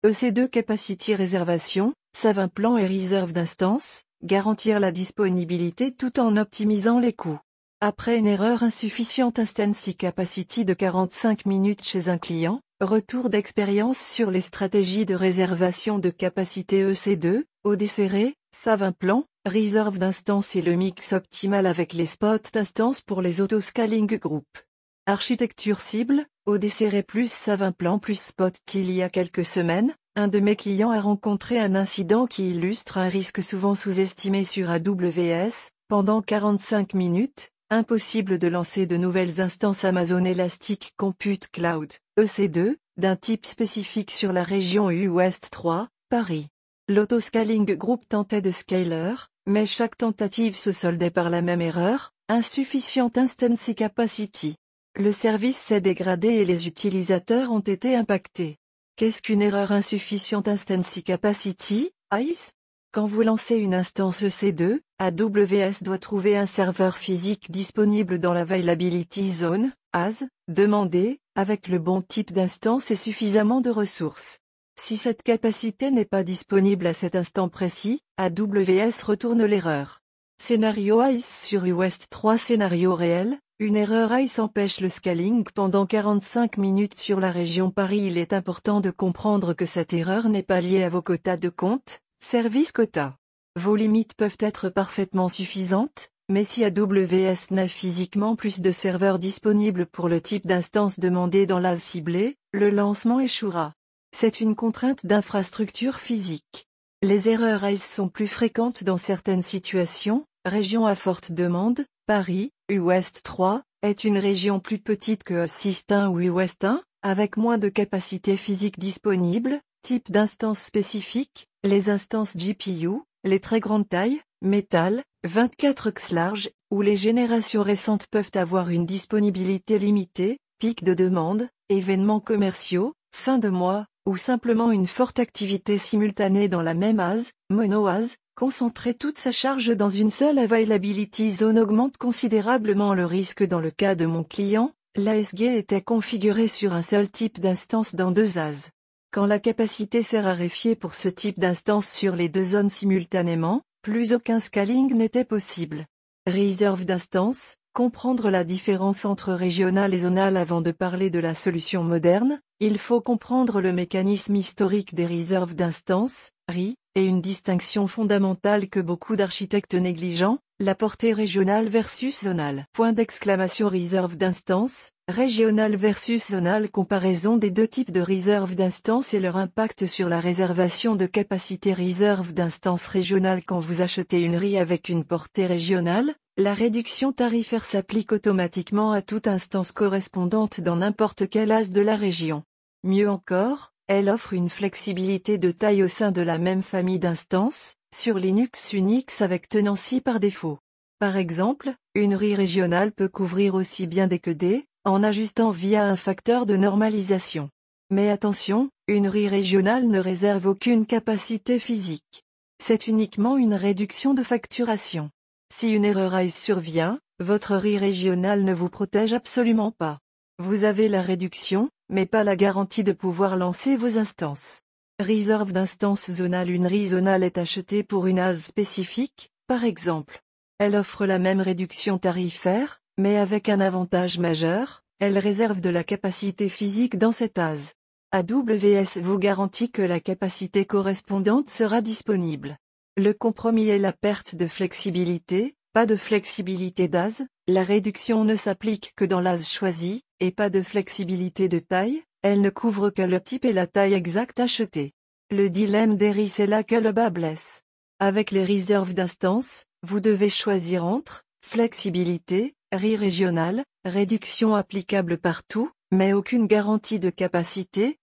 EC2 Capacity Reservation, Save Plan et Reserve d'instance, garantir la disponibilité tout en optimisant les coûts. Après une erreur insuffisante Instancy Capacity de 45 minutes chez un client, retour d'expérience sur les stratégies de réservation de capacité EC2, ODCR, Save Plan, Reserve d'instance et le mix optimal avec les spots d'instance pour les autoscaling group. Architecture cible, ODCR plus Save Plan plus Spot. Il y a quelques semaines, un de mes clients a rencontré un incident qui illustre un risque souvent sous-estimé sur AWS. Pendant 45 minutes, impossible de lancer de nouvelles instances Amazon Elastic Compute Cloud, EC2, d'un type spécifique sur la région U-Ouest 3, Paris. L'autoscaling group tentait de scaler, mais chaque tentative se soldait par la même erreur, insuffisante Instancy Capacity. Le service s'est dégradé et les utilisateurs ont été impactés. Qu'est-ce qu'une erreur insuffisante Instancy Capacity, ICE? Quand vous lancez une instance EC2, AWS doit trouver un serveur physique disponible dans l'Availability Zone, AZ, demandé, avec le bon type d'instance et suffisamment de ressources. Si cette capacité n'est pas disponible à cet instant précis, AWS retourne l'erreur. Scénario ICE sur U-Ouest 3. Scénario réel, une erreur ICE empêche le scaling pendant 45 minutes sur la région Paris. Il est important de comprendre que cette erreur n'est pas liée à vos quotas de compte, service quota. Vos limites peuvent être parfaitement suffisantes, mais si AWS n'a physiquement plus de serveurs disponibles pour le type d'instance demandé dans l'AZ ciblé, le lancement échouera. C'est une contrainte d'infrastructure physique. Les erreurs ICE sont plus fréquentes dans certaines situations. Région à forte demande, Paris, U-Ouest 3, est une région plus petite que Assist 1 ou U-Ouest 1, avec moins de capacité physique disponible, type d'instance spécifique, les instances GPU, les très grandes tailles, métal, 24 x large, ou les générations récentes peuvent avoir une disponibilité limitée, pic de demande, événements commerciaux, fin de mois, ou simplement une forte activité simultanée dans la même AZ, mono-AZ. Concentrer toute sa charge dans une seule availability zone augmente considérablement le risque. Dans le cas de mon client, l'ASG était configurée sur un seul type d'instance dans deux AZ. Quand la capacité s'est raréfiée pour ce type d'instance sur les deux zones simultanément, plus aucun scaling n'était possible. Reserve d'instance, comprendre la différence entre régional et zonal. Avant de parler de la solution moderne, il faut comprendre le mécanisme historique des réserves d'instance, RI, et une distinction fondamentale que beaucoup d'architectes négligent, la portée régionale versus zonale. Point d'exclamation. Réserve d'instance, régionale versus zonale. Comparaison des deux types de réserve d'instance et leur impact sur la réservation de capacité. Réserve d'instance régionale. Quand vous achetez une RI avec une portée régionale, la réduction tarifaire s'applique automatiquement à toute instance correspondante dans n'importe quel AZ de la région. Mieux encore, elle offre une flexibilité de taille au sein de la même famille d'instances, sur Linux Unix avec tenancy par défaut. Par exemple, une RI régionale peut couvrir aussi bien D que D, en ajustant via un facteur de normalisation. Mais attention, une RI régionale ne réserve aucune capacité physique. C'est uniquement une réduction de facturation. Si une erreur ICE survient, votre RI régionale ne vous protège absolument pas. Vous avez la réduction, mais pas la garantie de pouvoir lancer vos instances. Réserve d'instance zonale. Une RI zonale est achetée pour une AZ spécifique, par exemple. Elle offre la même réduction tarifaire, mais avec un avantage majeur, elle réserve de la capacité physique dans cette AZ. AWS vous garantit que la capacité correspondante sera disponible. Le compromis est la perte de flexibilité, pas de flexibilité d'AZ, la réduction ne s'applique que dans l'AZ choisi, et pas de flexibilité de taille, elle ne couvre que le type et la taille exacte achetée. Le dilemme des RI, c'est là que le bât blesse. Avec les réserves d'instance, vous devez choisir entre flexibilité, RI régionale, réduction applicable partout, mais aucune garantie de capacité,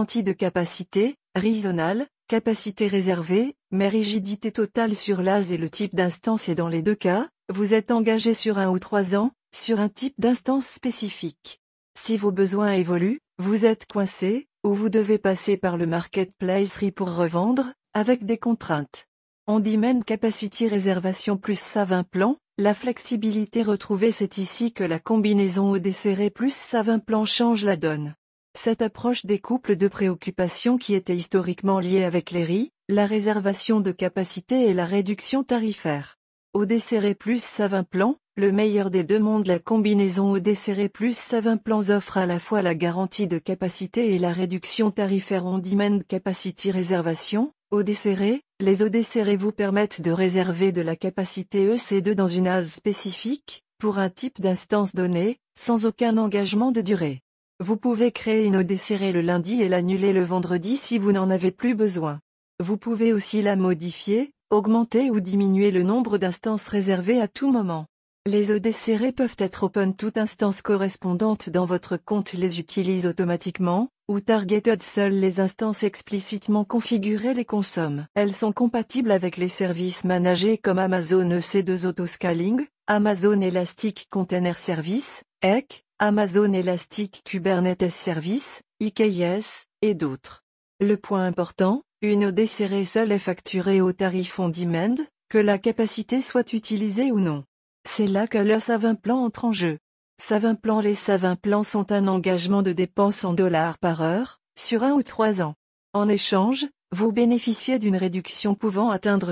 RI zonale, capacité réservée, mais rigidité totale sur l'AZ et le type d'instance. Et dans les deux cas, vous êtes engagé sur 1 ou 3 ans, sur un type d'instance spécifique. Si vos besoins évoluent, vous êtes coincé, ou vous devez passer par le marketplace RI pour revendre, avec des contraintes. On dit Main Capacity Réservation plus Save Plan, la flexibilité retrouvée. C'est ici que la combinaison ODCR plus Save Plan change la donne. Cette approche découple deux préoccupations qui étaient historiquement liées avec les RI, la réservation de capacité et la réduction tarifaire. ODCR plus Savimplans, le meilleur des deux mondes. La combinaison ODCR plus Savimplans offre à la fois la garantie de capacité et la réduction tarifaire on-demand capacity réservation, ODCR. Les ODCR vous permettent de réserver de la capacité EC2 dans une AS spécifique, pour un type d'instance donnée, sans aucun engagement de durée. Vous pouvez créer une ODCR le lundi et l'annuler le vendredi si vous n'en avez plus besoin. Vous pouvez aussi la modifier, augmenter ou diminuer le nombre d'instances réservées à tout moment. Les ODCR peuvent être open. Toute instance correspondante dans votre compte les utilise automatiquement, ou targeted. Seules les instances explicitement configurées les consomment. Elles sont compatibles avec les services managés comme Amazon EC2 Autoscaling, Amazon Elastic Container Service, EC, Amazon Elastic Kubernetes Service, EKS, et d'autres. Le point important, une ODCR seule est facturée au tarif on-demand, que la capacité soit utilisée ou non. C'est là que le Savimplans entre en jeu. Savimplans. Les Savimplans sont un engagement de dépenses en dollars par heure, sur 1 ou 3 ans. En échange, vous bénéficiez d'une réduction pouvant atteindre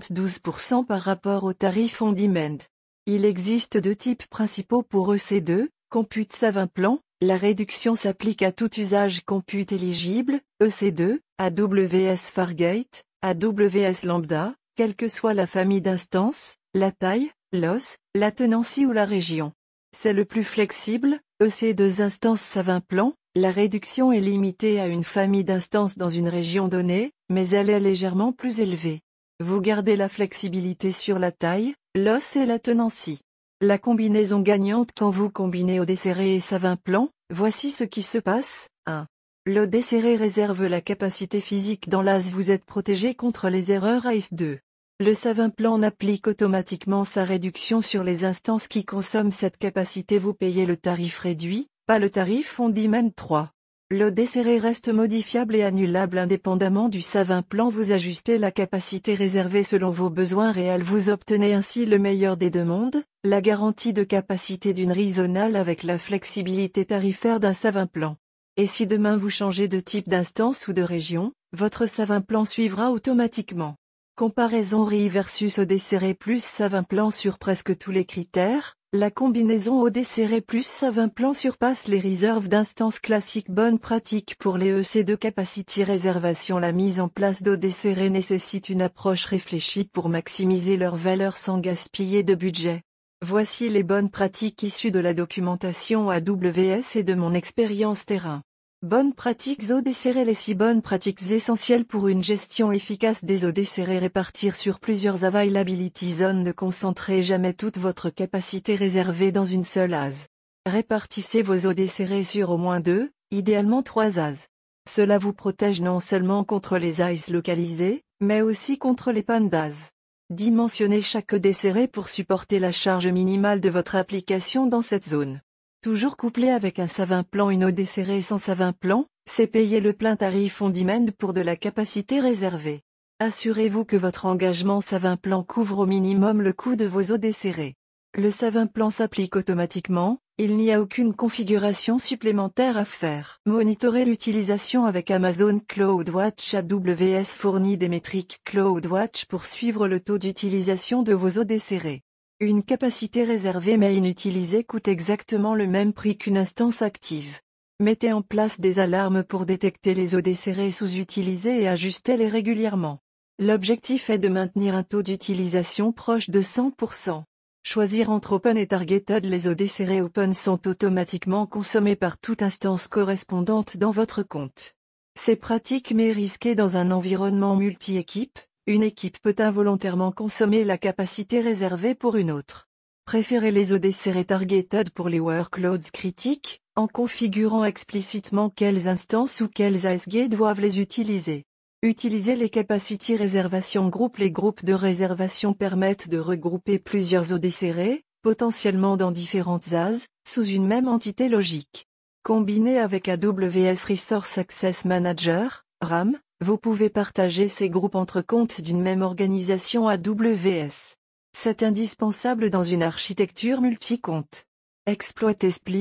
72% par rapport au tarif on-demand. Il existe deux types principaux pour EC2, Compute Savimplans. La réduction s'applique à tout usage compute éligible, EC2, AWS Fargate, AWS Lambda, quelle que soit la famille d'instances, la taille, l'OS, la tenancy ou la région. C'est le plus flexible, EC2 instances Savimplans. La réduction est limitée à une famille d'instances dans une région donnée, mais elle est légèrement plus élevée. Vous gardez la flexibilité sur la taille, l'OS et la tenancy. La combinaison gagnante. Quand vous combinez ODCR et Savimplans, voici ce qui se passe. 1. L'ODCR réserve la capacité physique dans l'AS. Vous êtes protégé contre les erreurs AIS. 2. Le Savimplans applique automatiquement sa réduction sur les instances qui consomment cette capacité. Vous payez le tarif réduit, pas le tarif on-demand. 3. L'ODCR reste modifiable et annulable indépendamment du Savimplans. Vous ajustez la capacité réservée selon vos besoins réels. Vous obtenez ainsi le meilleur des deux mondes, la garantie de capacité d'une RI zonale avec la flexibilité tarifaire d'un Savimplans. Et si demain vous changez de type d'instance ou de région, votre Savimplans suivra automatiquement. Comparaison RI versus ODCR plus Savimplans. Sur presque tous les critères, la combinaison ODCR plus Savimplans surpasse les réserves d'instances classiques. Bonne pratique pour les EC2 capacity réservation. La mise en place d'ODCR nécessite une approche réfléchie pour maximiser leur valeur sans gaspiller de budget. Voici les bonnes pratiques issues de la documentation AWS et de mon expérience terrain. Bonnes pratiques ODCR. Les 6 bonnes pratiques essentielles pour une gestion efficace des ODCR. Répartir sur plusieurs availability zones. Ne concentrez jamais toute votre capacité réservée dans une seule AS. Répartissez vos ODCR sur au moins 2, idéalement 3 AS. Cela vous protège non seulement contre les AS localisés, mais aussi contre les pannes d'AS. Dimensionnez chaque ODCR pour supporter la charge minimale de votre application dans cette zone. Toujours couplé avec un Savimplans. Une ODCR sans Savimplans, c'est payer le plein tarif on-demand pour de la capacité réservée. Assurez-vous que votre engagement Savimplans couvre au minimum le coût de vos ODCR. Le Savimplans s'applique automatiquement, il n'y a aucune configuration supplémentaire à faire. Monitorez l'utilisation avec Amazon CloudWatch. AWS fournit des métriques CloudWatch pour suivre le taux d'utilisation de vos ODCR. Une capacité réservée mais inutilisée coûte exactement le même prix qu'une instance active. Mettez en place des alarmes pour détecter les ODCR sous-utilisés et ajustez-les régulièrement. L'objectif est de maintenir un taux d'utilisation proche de 100%. Choisir entre Open et Targeted. Les ODCR Open sont automatiquement consommés par toute instance correspondante dans votre compte. C'est pratique mais risqué dans un environnement multi-équipe. Une équipe peut involontairement consommer la capacité réservée pour une autre. Préférez les ODCR Targeted pour les workloads critiques, en configurant explicitement quelles instances ou quelles ASG doivent les utiliser. Utilisez les capacity réservation groupe. Les groupes de réservation permettent de regrouper plusieurs ODCR, potentiellement dans différentes AS, sous une même entité logique. Combiné avec AWS Resource Access Manager, RAM, vous pouvez partager ces groupes entre comptes d'une même organisation AWS. C'est indispensable dans une architecture multi-compte. Exploitez Split,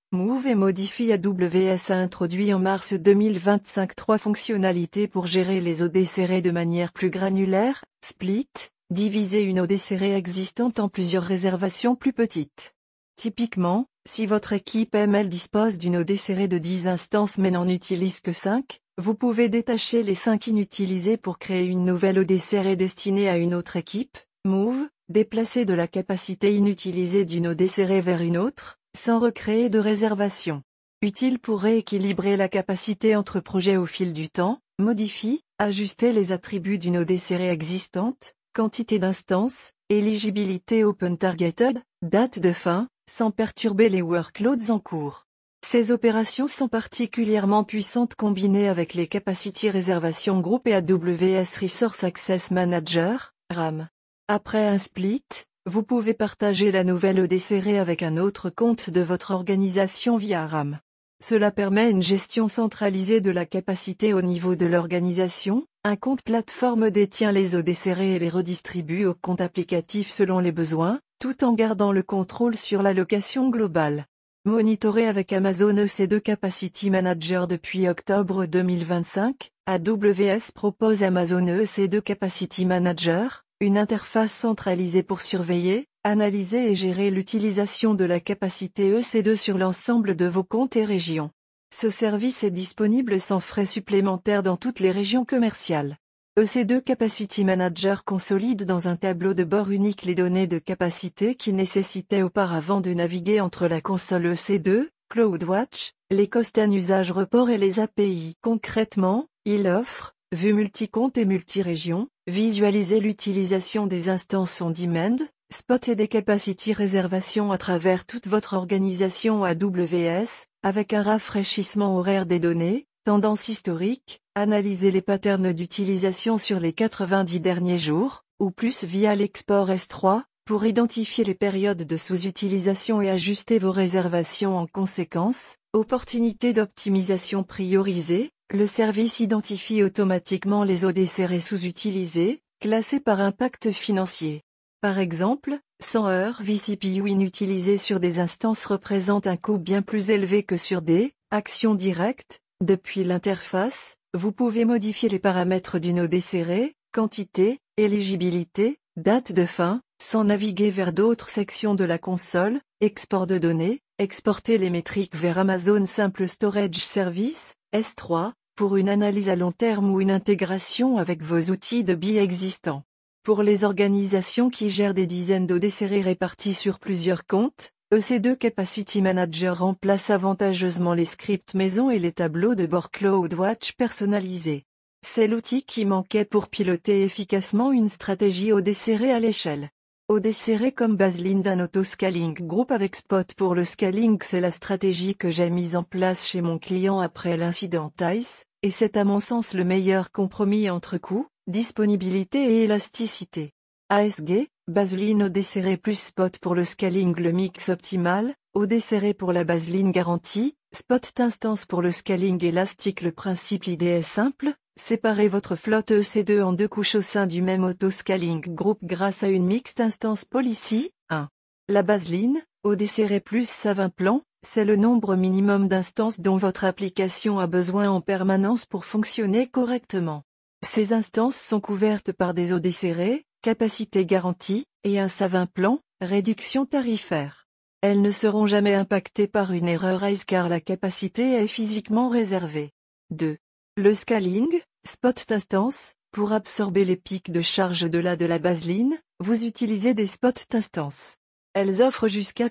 Move et modifie AWS a introduit en mars 2025 trois fonctionnalités pour gérer les eaux desserrées de manière plus granulaire: split, diviser une eau desserrée existante en plusieurs réservations plus petites. Typiquement, si votre équipe ML dispose d'une eau desserrée de 10 instances mais n'en utilise que 5, vous pouvez détacher les 5 inutilisées pour créer une nouvelle eau desserrée destinée à une autre équipe. Move, déplacer de la capacité inutilisée d'une eau desserrée vers une autre, sans recréer de réservation. Utile pour rééquilibrer la capacité entre projets au fil du temps. Modifie, ajuster les attributs d'une eau desserrée existante, quantité d'instances, éligibilité Open Targeted, date de fin, sans perturber les workloads en cours. Ces opérations sont particulièrement puissantes combinées avec les Capacity Reservation Group et AWS Resource Access Manager, RAM. Après un split, vous pouvez partager la nouvelle eau desserrée avec un autre compte de votre organisation via RAM. Cela permet une gestion centralisée de la capacité au niveau de l'organisation. Un compte plateforme détient les eaux desserrées et les redistribue au compte applicatif selon les besoins, tout en gardant le contrôle sur l'allocation globale. Monitoré avec Amazon EC2 Capacity Manager depuis octobre 2025, AWS propose Amazon EC2 Capacity Manager, une interface centralisée pour surveiller, analyser et gérer l'utilisation de la capacité EC2 sur l'ensemble de vos comptes et régions. Ce service est disponible sans frais supplémentaires dans toutes les régions commerciales. EC2 Capacity Manager consolide dans un tableau de bord unique les données de capacité qui nécessitaient auparavant de naviguer entre la console EC2, CloudWatch, les cost and usage report et les API. Concrètement, il offre, vue multi-compte et multi-région, visualiser l'utilisation des instances on demand, spot et des capacity réservations à travers toute votre organisation AWS, avec un rafraîchissement horaire des données, tendance historique, analyser les patterns d'utilisation sur les 90 derniers jours, ou plus via l'export S3, pour identifier les périodes de sous-utilisation et ajuster vos réservations en conséquence. Opportunité d'optimisation priorisée, le service identifie automatiquement les eaux desserrées sous-utilisées, classées par impact financier. Par exemple, 100 heures vCPU inutilisées sur des instances représentent un coût bien plus élevé que sur des actions directes. Depuis l'interface, vous pouvez modifier les paramètres d'une eau desserrée, quantité, éligibilité, date de fin, sans naviguer vers d'autres sections de la console, export de données, exporter les métriques vers Amazon Simple Storage Service, S3, pour une analyse à long terme ou une intégration avec vos outils de BI existants. Pour les organisations qui gèrent des dizaines d'eaux desserrées réparties sur plusieurs comptes, EC2 Capacity Manager remplace avantageusement les scripts maison et les tableaux de bord CloudWatch personnalisés. C'est l'outil qui manquait pour piloter efficacement une stratégie eau desserrée à l'échelle. Eau desserrée comme baseline d'un auto-scaling group avec Spot pour le scaling. C'est la stratégie que j'ai mise en place chez mon client après l'incident Tice, et c'est à mon sens le meilleur compromis entre coût, disponibilité et élasticité. ASG, baseline eau desserrée plus Spot pour le scaling. Le mix optimal, eau desserrée pour la baseline garantie, Spot instance pour le scaling élastique. Le principe l'idée est simple, séparez votre flotte EC2 en deux couches au sein du même auto-scaling group grâce à une mixed instance policy. 1. La baseline, eau desserrée plus Savin-Plan, c'est le nombre minimum d'instances dont votre application a besoin en permanence pour fonctionner correctement. Ces instances sont couvertes par des eaux desserrées, capacité garantie, et un Savin-Plan, réduction tarifaire. Elles ne seront jamais impactées par une erreur ICE car la capacité est physiquement réservée. 2. Le scaling, Spot instance, pour absorber les pics de charge de la baseline, vous utilisez des Spot instances. Elles offrent jusqu'à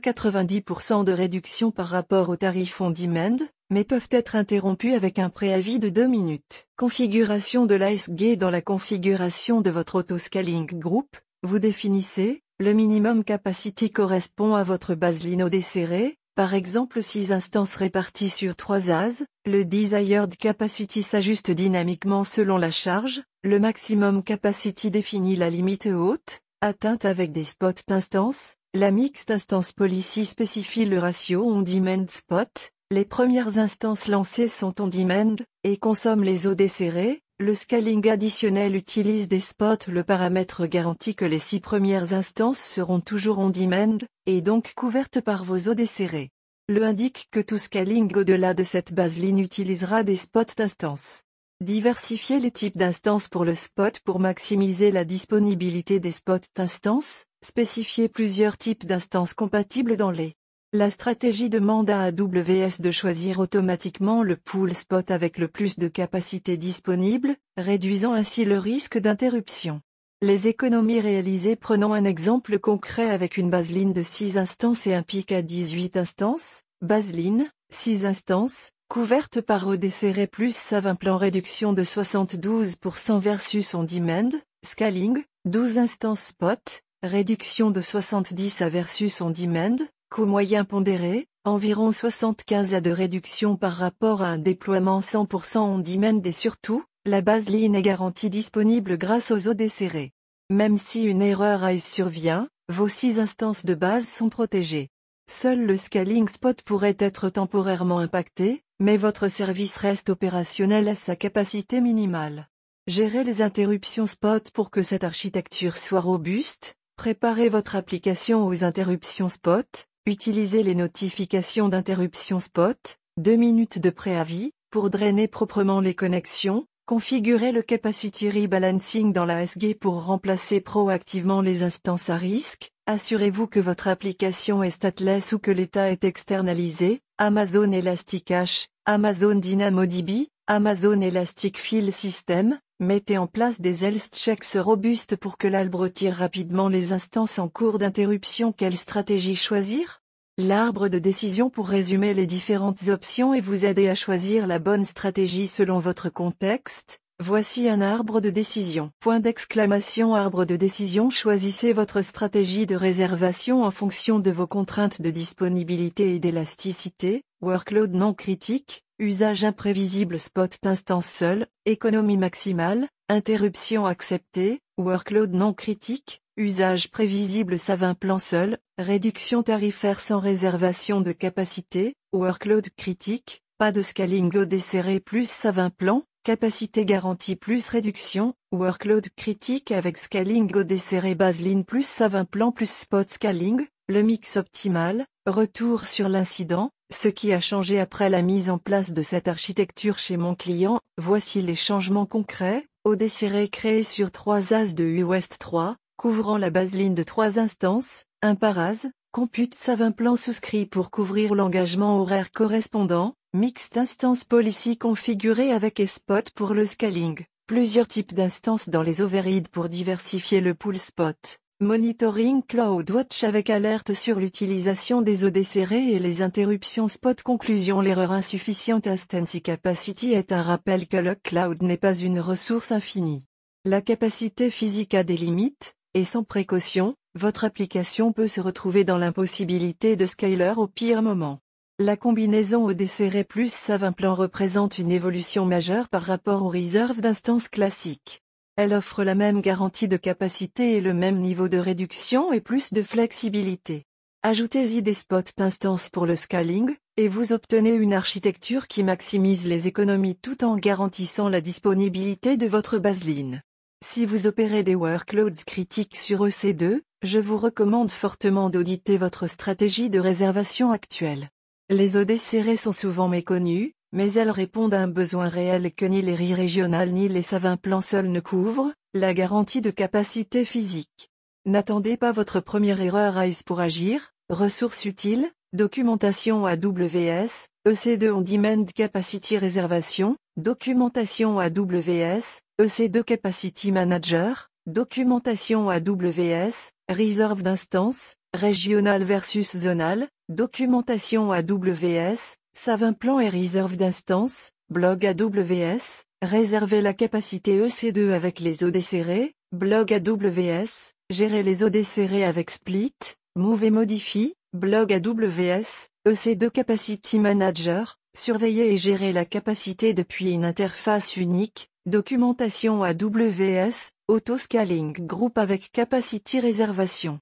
90% de réduction par rapport au tarif on demand, mais peuvent être interrompues avec un préavis de 2 minutes. Configuration de l'ASG. Dans la configuration de votre auto-scaling group, vous définissez, le minimum capacity correspond à votre baseline eau desserrée, par exemple 6 instances réparties sur 3 AS, le desired capacity s'ajuste dynamiquement selon la charge, le maximum capacity définit la limite haute, atteinte avec des spot instances, la mixed instance policy spécifie le ratio on-demand spot, les premières instances lancées sont on-demand, et consomment les eaux desserrées, le scaling additionnel utilise des spots. Le paramètre garantit que les 6 premières instances seront toujours on-demand, et donc couvertes par vos eaux desserrées. Le indique que tout scaling au-delà de cette baseline utilisera des spots d'instances. Diversifiez les types d'instances pour le spot pour maximiser la disponibilité des spots d'instances, spécifiez plusieurs types d'instances compatibles dans les. La stratégie demande à AWS de choisir automatiquement le pool spot avec le plus de capacité disponible, réduisant ainsi le risque d'interruption. Les économies réalisées. Prenons un exemple concret avec une baseline de 6 instances et un pic à 18 instances. Baseline, 6 instances, couverte par ODCR plus Savimplan réduction de 72% versus on-demand. Scaling, 12 instances spot, réduction de 70 à versus on-demand. Coût moyen pondéré, environ 75 à de réduction par rapport à un déploiement 100% on-demand et surtout, la baseline est garantie disponible grâce aux ODCR. Même si une erreur ICE survient, vos 6 instances de base sont protégées. Seul le scaling spot pourrait être temporairement impacté, mais votre service reste opérationnel à sa capacité minimale. Gérez les interruptions spot pour que cette architecture soit robuste. Préparez votre application aux interruptions spot. Utilisez les notifications d'interruption spot, 2 minutes de préavis, pour drainer proprement les connexions. Configurez le Capacity Rebalancing dans la SG pour remplacer proactivement les instances à risque. Assurez-vous que votre application est stateless ou que l'état est externalisé. Amazon Elasticache, Amazon DynamoDB, Amazon Elastic File System. Mettez en place des health checks robustes pour que l'arbre retire rapidement les instances en cours d'interruption. Quelle stratégie choisir? L'arbre de décision pour résumer les différentes options et vous aider à choisir la bonne stratégie selon votre contexte. Voici un arbre de décision. Point d'exclamation. Arbre de décision. Choisissez votre stratégie de réservation en fonction de vos contraintes de disponibilité et d'élasticité. Workload non critique, usage imprévisible. Spot d'instance seule, économie maximale, interruption acceptée. Workload non critique, usage prévisible. Savimplan seul, réduction tarifaire sans réservation de capacité. Workload critique, pas de scaling ODCR plus Savimplan. Capacité garantie plus réduction, workload critique avec scaling ODCR baseline plus Savimplan plus spot scaling, le mix optimal, retour sur l'incident, ce qui a changé après la mise en place de cette architecture chez mon client. Voici les changements concrets. ODCR créé sur 3 as de UWest 3, couvrant la baseline de 3 instances, un par as, compute Savimplan souscrit pour couvrir l'engagement horaire correspondant. Mixed Instance Policy configuré avec Spot pour le scaling. Plusieurs types d'instances dans les overheads pour diversifier le pool spot. Monitoring CloudWatch avec alerte sur l'utilisation des ODCR et les interruptions spot. Conclusion. L'erreur insuffisante instance capacity est un rappel que le cloud n'est pas une ressource infinie. La capacité physique a des limites, et sans précaution, votre application peut se retrouver dans l'impossibilité de scaler au pire moment. La combinaison ODCR plus Savimplan représente une évolution majeure par rapport aux réserves d'instances classiques. Elle offre la même garantie de capacité et le même niveau de réduction et plus de flexibilité. Ajoutez-y des spots d'instances pour le scaling, et vous obtenez une architecture qui maximise les économies tout en garantissant la disponibilité de votre baseline. Si vous opérez des workloads critiques sur EC2, je vous recommande fortement d'auditer votre stratégie de réservation actuelle. Les ODCR sont souvent méconnues, mais elles répondent à un besoin réel que ni les RI régionales ni les Savimplan seuls ne couvrent, la garantie de capacité physique. N'attendez pas votre première erreur ICE pour agir. Ressources utiles, documentation AWS, EC2 On-Demand Capacity Réservation, documentation AWS, EC2 Capacity Manager, documentation AWS, Reserve d'instance, régional versus zonal, documentation AWS, Savimplan et Reserve d'instance, blog AWS, réserver la capacité EC2 avec les ODCR, blog AWS, gérer les ODCR avec Split, Move et modifie, blog AWS, EC2 Capacity Manager, surveiller et gérer la capacité depuis une interface unique, documentation AWS, Autoscaling Group avec Capacity Réservation.